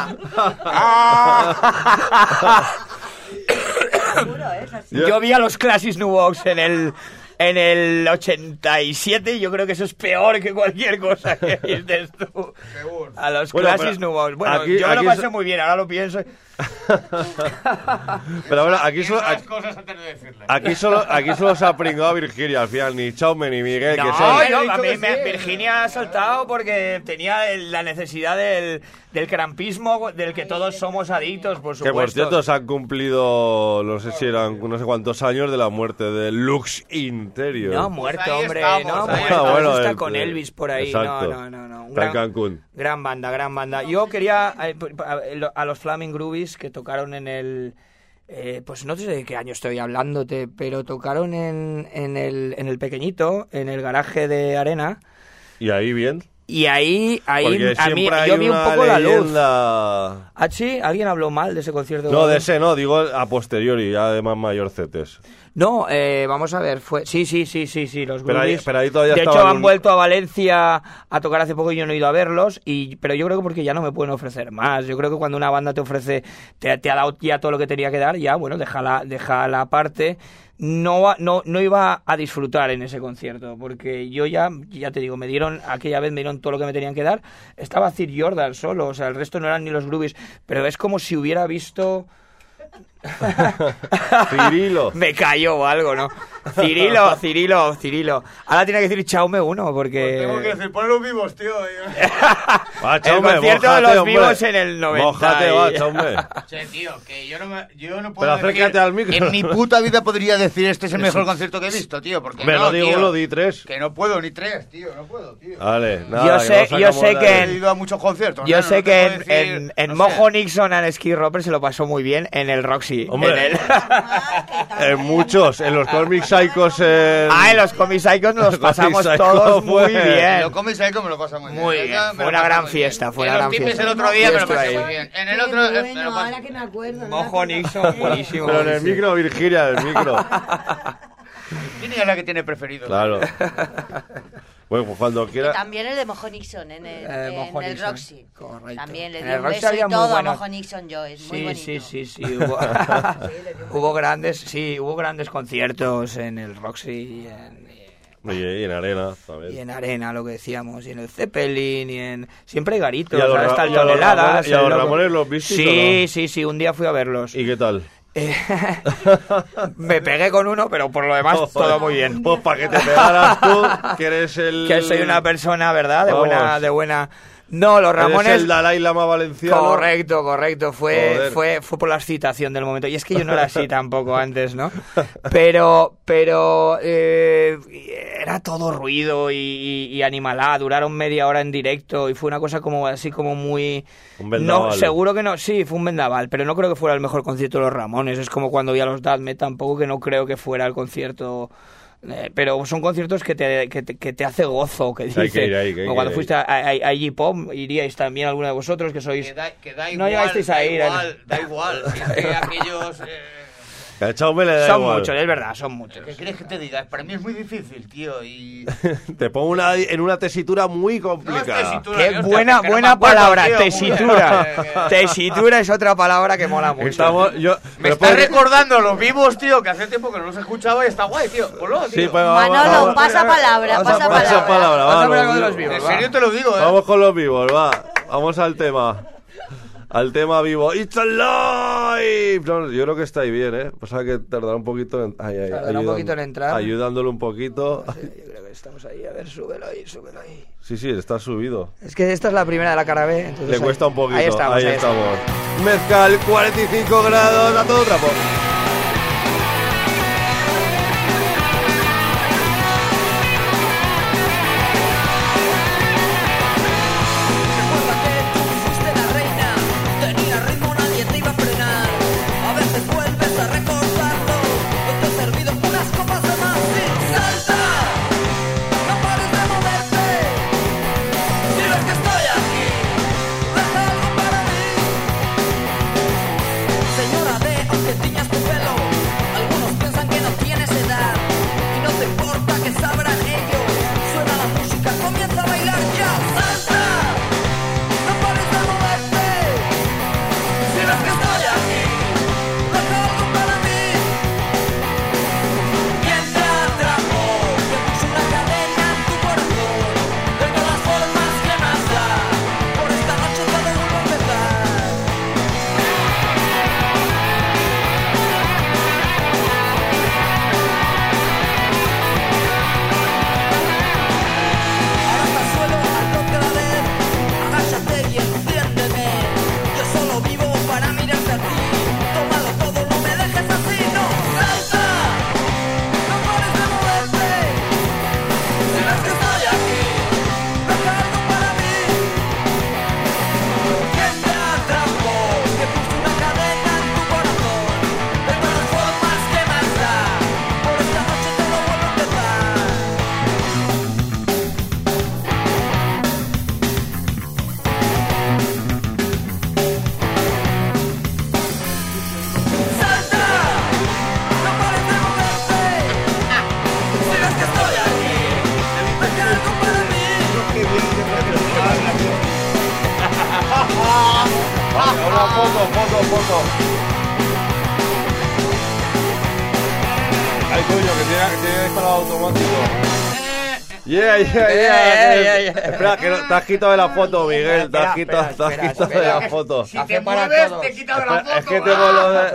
Seguro, es así. Yo vi a los Classics New Box en el 87 y yo creo que eso es peor que cualquier cosa que dices tú. Seguro. A los Bueno, Classics pero New Box. Bueno, aquí- yo me lo aquí pasé es- muy bien, ahora lo pienso. Pero bueno, aquí solo, Piensa las cosas antes de decirlas. aquí solo se ha pringado Virginia al final, ni Chaume ni Miguel, que No, son... yo, dicho a mí que sí. Virginia ha saltado porque tenía la necesidad del crampismo del que todos somos adictos, por Que supuesto. por cierto se han cumplido, no sé si eran no sé cuántos años de la muerte de Lux Interior. No, muerto, Pues ahí hombre. estamos, No, ahí muerto. Ah, bueno, Eso está el- con Elvis por ahí. exacto. No. Un Está en Cancún. Gran banda. Yo quería a los Flaming Groovies que tocaron en el... pues no sé de qué año estoy hablándote, pero tocaron en el pequeñito, en el garaje de Arena. Y ahí bien. Y ahí Porque a mí, siempre hay yo vi un una poco la luz. leyenda... ¿Ah, sí? ¿Alguien habló mal de ese concierto? No, de ese no, digo a posteriori, ya de más mayorcetes. No, vamos a ver, sí, los Pero ahí- Groovies. pero ahí todavía de hecho, estaban han un- vuelto a Valencia a tocar hace poco y yo no he ido a verlos, pero yo creo que porque ya no me pueden ofrecer más. Yo creo que cuando una banda te ofrece, te ha dado ya todo lo que tenía que dar, ya, bueno, déjala aparte. No iba a disfrutar en ese concierto, porque yo ya te digo, aquella vez me dieron todo lo que me tenían que dar. Estaba Cir Jordan solo, o sea, el resto no eran ni los Groovies, pero es como si hubiera visto... Cirilo. Me cayó o algo, ¿no? Cirilo. Ahora tiene que decir Chaume 1 porque... Tengo que decir, ponlos vivos, tío. Va, el Chaume, concierto de mójate, los hombre. vivos en el 90. Mójate, va, Chaume. Sí, tío, que yo no puedo Pero acércate decir- al micro. En mi puta vida podría decir este es el mejor concierto que he visto, tío. Porque Me no, lo digo tío. uno, di 3. Que no puedo ni 3, tío. No puedo, tío. Vale, nada, Yo que sé- nos yo sacamos sé de que ahí. He ido a muchos conciertos. Yo ¿no? sé No te que puedo decir, en no sé. Mojo Nixon and Ski Roper se lo pasó muy bien en el Roxy. Hombre. En el- En muchos, en los Comic Psychos. en los Comic Psychos nos Los pasamos Comic todos Psycho muy fue- bien. Lo comes ahí como lo pasa muy bien. Muy Yo bien, me fue lo una paso gran muy fiesta, bien. fue En una los gran tipes fiesta. el otro día me lo Yo estuve pasé ahí. muy bien. En el Qué otro... me lo bueno, pasé- ahora que me acuerdo. ¿no? Mojo Nixon, buenísimo. Pero en el micro, Virginia, en el micro. ¿Quién es la que tiene preferido? Claro. Bueno, pues cuando Y quiera. también el de Mojo Nixon en Mojo el Nixon, Roxy. correcto. También le En di el un Roxy beso había y muy todo a buenos- Mojo Nixon yo. Es muy bonito. Sí. Hubo grandes conciertos en el Roxy Y en arena, ¿sabes? y en Arena, lo que decíamos, y en el Zeppelin, y en... Siempre hay garitos, ¿Y a los ahora está el y a los Toneladas. Ramones- y a el los loco. Ramones los visteis Sí, un día fui a verlos. ¿Y qué tal? Me pegué con uno, pero por lo demás todo muy bien. Pues para que te pegaras tú, que eres el... Que soy una persona, ¿verdad? Vamos. De buena... No, los Ramones... Eres el Dalai Lama valenciano. Correcto. Fue por la excitación del momento. Y es que yo no era así tampoco antes, ¿no? Pero era todo ruido y animalada. Duraron media hora en directo y fue una cosa como así como muy... Un vendaval. No, seguro que no. Sí, fue un vendaval, pero no creo que fuera el mejor concierto de los Ramones. Es como cuando vi a los Dadme, tampoco que no creo que fuera el concierto... pero son conciertos que te hace gozo, que dice. Hay que ir ahí, o cuando fuiste a J-Pop, iríais también alguno de vosotros que sois... Que da No igual, llegasteis a ir, Da igual. Si es que aquellos... Que al Chaume le da Son igual. muchos, es verdad, son muchos. ¿Qué quieres que te diga? Para mí es muy difícil, tío, y... Te pongo en una tesitura muy No es complicada. tesitura, Qué hostia, buena, que no buena me acuerdo, palabra, tío, tesitura. Tesitura es otra palabra que mola mucho. Estamos, yo, Me pero está puede- recordando los vivos, tío, que hace tiempo que no los escuchaba y está guay, tío. Ponlo, tío. Sí, pues vamos, Manolo, vamos. pasa palabra, Vamos a pasa Pasa palabra. palabra, Vamos a va, poner algo de los los vivos. vivos. En serio te lo digo, Vamos con los vivos, va. Vamos al tema. Al tema vivo. ¡It's alive! No, yo creo que está ahí bien, ¿eh? Pasa que tardará un poquito en... Tardará un poquito en entrar. Ayudándole un poquito. Yo creo que estamos ahí, a ver, súbelo ahí, súbelo ahí. Sí, sí, está subido. Es que esta es la primera de la cara B. entonces Le ahí- cuesta un poquito. Ahí estamos, ahí ahí estamos. Mezcal, 45 grados, a todo trapo. Recuerda que tú fuiste la reina, tenía ritmo, nadie te iba a frenar. A veces vuelves a recordarlo, yo te he servido unas copas de más. Sí, salta, no pares de moverte. Si ves que estoy aquí, deja algo para mí. Señora D, aunque tiñas tu pelo, algunos piensan que no tienes edad. Y no te importa que sabrán ellos. Suena la música, comienza a bailar ya. Salta, no pares de moverte. Si ves que estoy aquí, deja algo para mí. ¿Quién te atrapó? Te puso una cadena en tu corazón. De todas formas, ¿qué más da? Por esta noche todo vuelve a empezar. Ahora suelo al toque la vez, agáchate y enciéndeme. Yo solo vivo para mirarte a ti. Tómalo todo, no me dejes así, no. Salta, no pares de moverte. Si ves que estoy aquí, deja algo para mí. ¿Quién te atrapó? Que puso una cadena en tu corazón. De todas formas, ¿qué más da? Por esta noche todo vuelve a empezar. ¡Salta! ¡No pares de moverte! Si ves que estoy aquí, deja algo para mí. Una foto. Ay, coño, que tiene disparado automático. Yeah. Espera, que te has quitado de la foto, Miguel. Te has quitado de la foto. Si Café te para mueves, todos. te quita de la foto. Es que tengo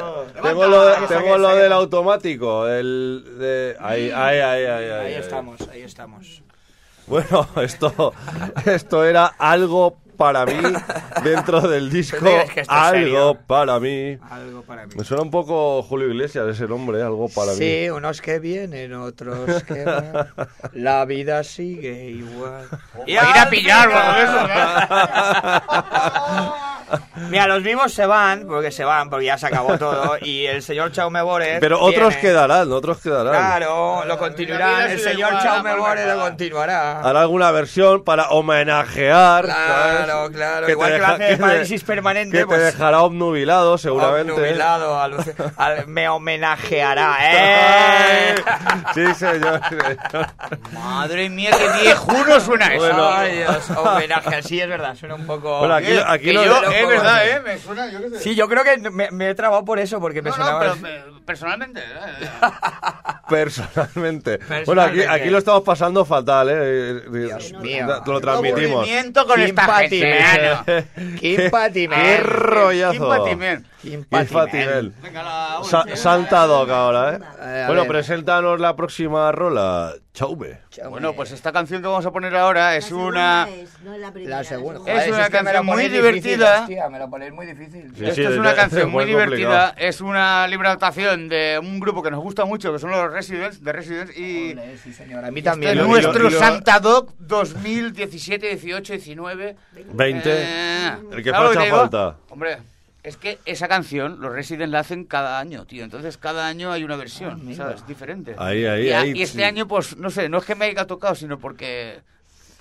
lo del automático. Ahí. Ahí estamos. Bueno, esto era algo para mí dentro del disco. Pero es que esto es Algo serio. para mí. Algo para mí. Me suena un poco Julio Iglesias ese nombre, algo para mí. Sí, unos que vienen, otros que van. La vida sigue igual. Ir a pillar, bueno, eso, Mira, los vivos se van porque ya se acabó todo. Y el señor Chaume Bórez. Pero otros viene. quedarán. Claro, lo La continuarán. vida El sigue señor igual, Chaume la Bórez lo palma. continuará. Hará alguna versión para homenajear. ¿sabes? Claro. Que Igual te que lo deja- hace que te- parálisis permanente, Que te pues. dejará obnubilado, seguramente. Obnubilado, me homenajeará, ¿eh? Sí, señor. Madre mía, qué viejuno suena eso. Bueno. Ay, Dios, homenaje, sí, es verdad, suena un poco... Bueno, aquí Que lo- yo, un es poco verdad, así. me suena, yo qué sé. Sí, yo creo que me he trabado por eso, porque me No, sonaba... pero personalmente. Personalmente. Bueno, aquí lo estamos pasando fatal, ¿eh? Dios mío. Te lo transmitimos. Aburrimiento con Kim esta gente. Patimen. Kim Patimen. ¡Qué rollazo! Kim Patimen. Kim Kim Patimen. Patimen. Venga, la Santa Doc ahora, ¿eh? A Bueno, ver. preséntanos la próxima rola. Chaume. Bueno, pues esta canción que vamos a poner ahora es una... No es la primera. La segunda. segunda. Es Joder, una que me lo canción muy ponéis difícil, divertida. hostia, me lo ponéis muy difícil. Sí, Esta es una canción muy complicado. divertida, es una libre adaptación de un grupo que nos gusta mucho, que son los Residents, de Residents, y Joder, sí, señor. A mí este también. es lo- nuestro y lo- Santa Doc 2017, 18, 19. 20. El que ¿sabes lo facha te digo? falta. Hombre, es que esa canción los Residents la hacen cada año, tío. Entonces cada año hay una versión, ¿sabes? Diferente. Ahí, y ahí. y este sí. año, pues, no sé, no es que me haya tocado, sino porque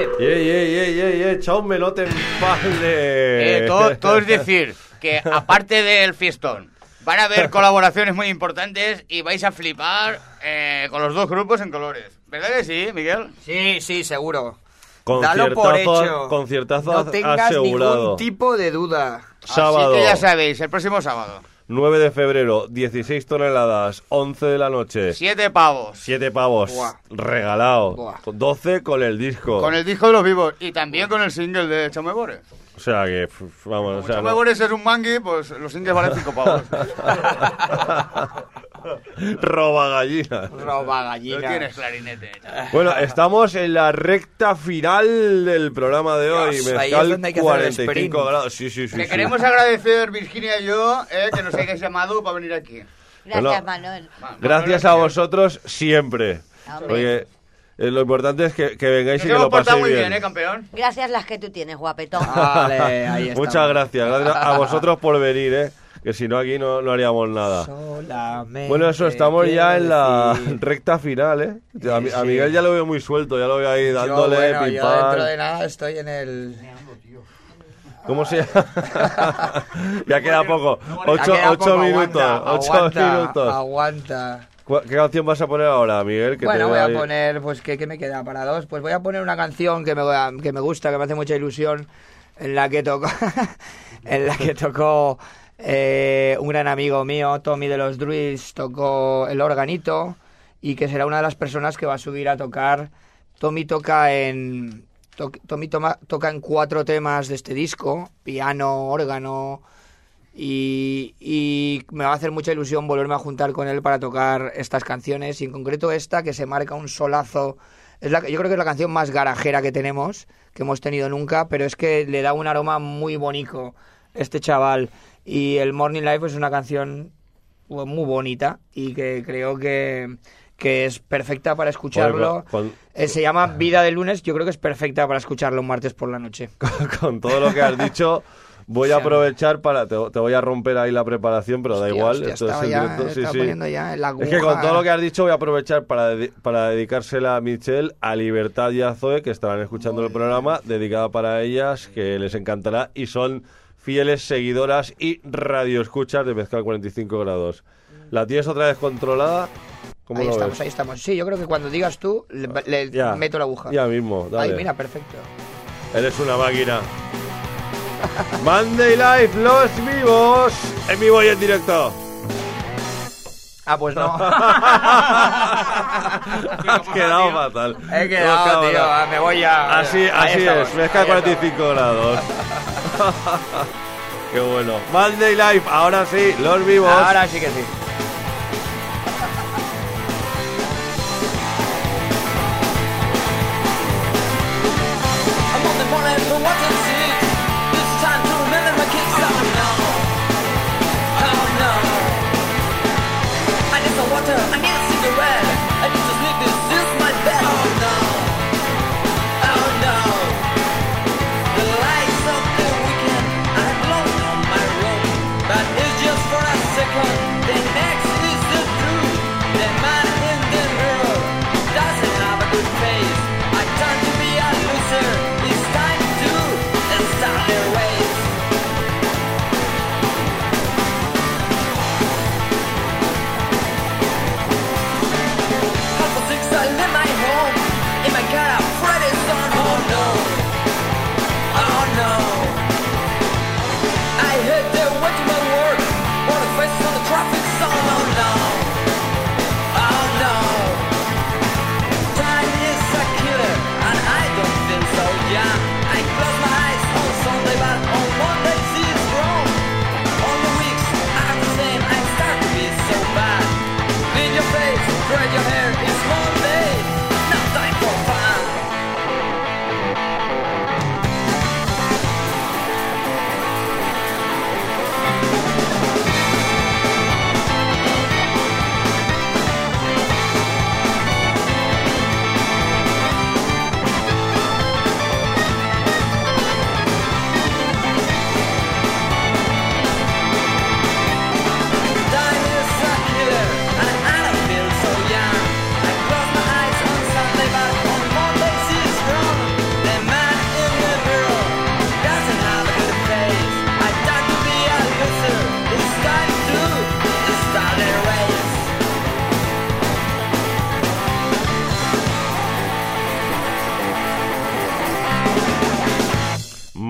Chaume, no te enfades. Todo es decir que aparte del fiestón van a haber colaboraciones muy importantes y vais a flipar con los dos grupos en colores. ¿Verdad que sí, Miguel? Sí, seguro. Dalo por hecho. Conciertazo no tengas asegurado. Ningún tipo de duda. Sábado. Así que ya sabéis, el próximo sábado. 9 de febrero, 16 toneladas, 11 de la noche. 7 pavos. 7 pavos. Buah. Regalado. Buah. 12 con el disco. Con el disco de los vivos y también con el single de Chaume Bores. O sea que, vamos, Como o sea, Chaume Bores es un mangui, pues los singles valen 5 pavos. Roba gallinas. Roba No gallina. tienes clarinete. Bueno, estamos en la recta final del programa de hoy. Dios, ahí Mezcal es donde hay que hacer el 45 sprint. grados. Sí. Le queremos agradecer, Virginia y yo, que nos hayáis llamado para venir aquí. Gracias, Bueno, Manuel. Gracias a vosotros siempre. Hombre. Oye, lo importante es que vengáis Nos y que hemos lo portado paséis muy bien. bien, campeón. Gracias las que tú tienes, guapetón. Vale, ahí está. Muchas gracias. Gracias a vosotros por venir, que si no aquí no haríamos nada. Solamente Bueno, eso, estamos ya en la quiero decir- recta final, ¿eh? A Miguel ya lo veo muy suelto, ya lo veo ahí dándole, yo, bueno, pim, yo pam. dentro de nada estoy en el... ¿Cómo se llama? Ya queda poco. Ya queda 8 poco, minutos. aguanta, 8 aguanta, minutos. Aguanta. ¿Qué canción vas a poner ahora, Miguel? Que Bueno, te voy a ahí- poner, pues, ¿qué me queda para dos? Pues voy a poner una canción que me gusta, que me hace mucha ilusión, en la que tocó, un gran amigo mío, Tommy de los Druids, tocó el organito, y que será una de las personas que va a subir a tocar. Tommy toca en 4 temas de este disco, piano, órgano, y me va a hacer mucha ilusión volverme a juntar con él para tocar estas canciones, y en concreto esta, que se marca un solazo. Yo creo que es la canción más garajera que hemos tenido nunca, pero es que le da un aroma muy bonito este chaval. Y el Morning Life es una canción muy bonita y que creo que es perfecta para escucharlo. Se llama Vida de lunes, yo creo que es perfecta para escucharlo un martes por la noche. Con todo lo que has dicho, voy a aprovechar para... Te voy a romper ahí la preparación, pero da igual. Hostia, Esto es estaba en ya, directo. estaba poniendo ya en la aguja. Es que con todo lo que has dicho voy a aprovechar para dedicársela a Michelle, a Libertad y a Zoe, que estarán escuchando el programa, dedicada para ellas, que les encantará y son fieles seguidoras y radioescuchas de Mezcal 45 grados. ¿La tienes otra vez controlada? ¿Cómo Ahí lo estamos, ves? ahí estamos. Sí, yo creo que cuando digas tú, le Ya, meto la aguja. Ya mismo, dale. Ay, mira, perfecto. Eres una máquina. Monday Live, los vivos, en vivo y en directo. Ah, pues no. Has quedado fatal. He quedado, tío. Me voy ya. Así Ahí estamos, es, Mezcal ahí 45 grados. Qué bueno. Monday Live, ahora sí, los vivos. Ahora sí que sí. I'm on the morning for what to see. It's time to remember my kids. Oh no. Oh no. I need some water. I need a cigarette. I need to sleep. This is my bed. Oh no. Oh no. The lights of the weekend are blown on my road. But it's just for a second. They never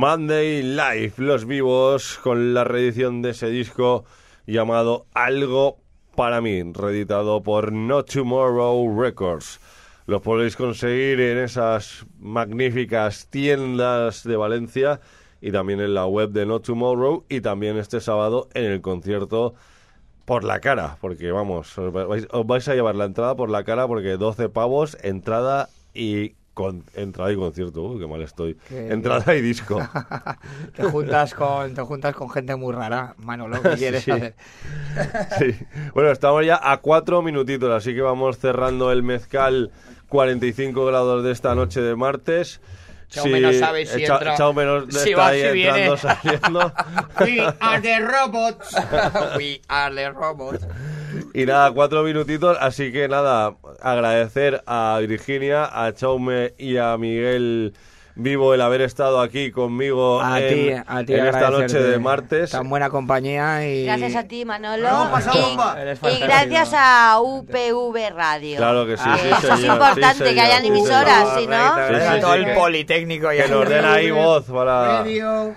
Monday Live, Los Vivos, con la reedición de ese disco llamado Algo para mí, reeditado por No Tomorrow Records. Lo podéis conseguir en esas magníficas tiendas de Valencia y también en la web de No Tomorrow, y también este sábado en el concierto por la cara, porque vamos, os vais a llevar la entrada por la cara, porque 12 pavos, entrada y concierto. Uy, qué mal estoy. Entrada y disco. Te juntas con gente muy rara, Manolo, ¿qué quieres hacer? Sí. Bueno, estamos ya a 4 minutitos, así que vamos cerrando el mezcal 45 grados de esta noche de martes. Chaume no sabe si entra. Chaume no si está va, ahí si entrando, viene. saliendo. We are the robots. We are the robots. Y nada, 4 minutitos, así que nada, agradecer a Virginia, a Chaume y a Miguel Vivo el haber estado aquí conmigo en esta noche de martes. Tan buena compañía y... Gracias a ti, Manolo. Eres Y gracias a UPV Radio. Claro que sí, sí, Eso es señor, importante, sí, señor, que hayan sí, emisoras, señor. si no... Sí, sí, todo sí, el Politécnico. Que nos den ahí voz para... Radio,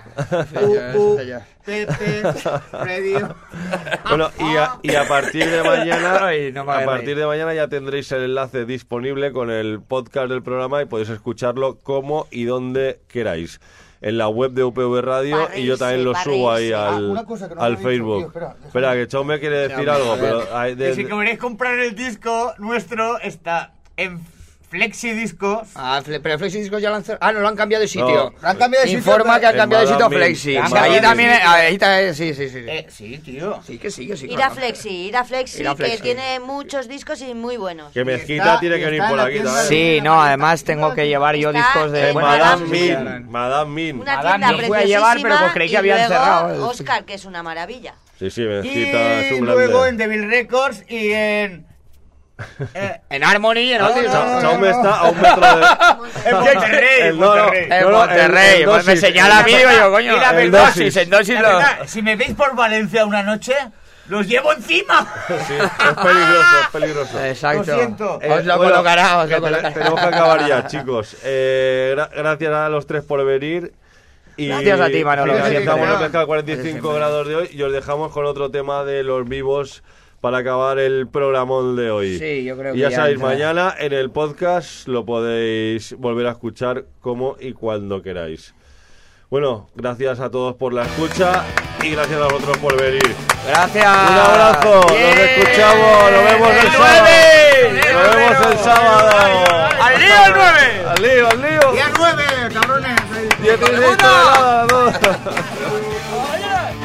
Pepe, Radio. Bueno, y a partir de mañana, Ay, no me a hagáis partir de mañana ya tendréis el enlace disponible con el podcast del programa y podéis escucharlo como y donde queráis. En la web de UPV Radio, Pa' y yo también lo reírse, subo pa' ahí reírse. Una cosa que no al me he dicho, Facebook. tío, Espera, que Chaume quiere decir algo, pero... Que si queréis comprar el disco nuestro, está en Flexi Discos. Pero Flexi Discos ya lo han cerrado. No, lo han cambiado de sitio. Lo han cambiado de sitio, Informa que han en cambiado de sitio Madame Flexi. Mim. Allí Madame también... Mim. Ahí está, sí. Sí, tío. Sí, que sí. Ir a Flexi, Ir a Flexi. que tiene muchos discos y muy buenos. Que Mezquita tiene que venir está por en la aquí tienda también. Sí, no, además tengo que llevar yo Está discos de... En Bueno, Madame Madame Mim. Madame Mim. Una Madame, tienda yo fui a llevar, pero preciosísima, creí que y habían luego cerrado. Oscar, que es una maravilla. Sí, Y Mezquita es un luego en grande. Devil Records y en... En Harmony, en Otis. Chaume está a un metro de... En Monterrey. En Monterrey. En Monterrey. el Pues me dosis. señala a mí, digo yo, coño. Mira, En el dosis, dosis. en dosis La lo... verdad, si me veis por Valencia una noche, los llevo encima. Sí, es peligroso, es peligroso. Exacto. Lo siento. Os lo Bueno, colocará, os que lo colocará. tenemos que acabar ya, chicos. Gracias a los tres por venir. Y Gracias a ti, Manolo, Finalizamos siempre. el pescado 45 grados de hoy y os dejamos con otro tema de Los Vivos para acabar el programón de hoy. Sí, yo creo que Y ya ya sabéis, entra. mañana en el podcast lo podéis volver a escuchar como y cuando queráis. Bueno, gracias a todos por la escucha y gracias a vosotros por venir. Gracias. Un abrazo, Bien. nos escuchamos, nos vemos el sábado. Nos vemos el sábado. ¡Al lío el 9! Al lío, al lío. Día 9, cabrones. 16 toneladas, ¿no?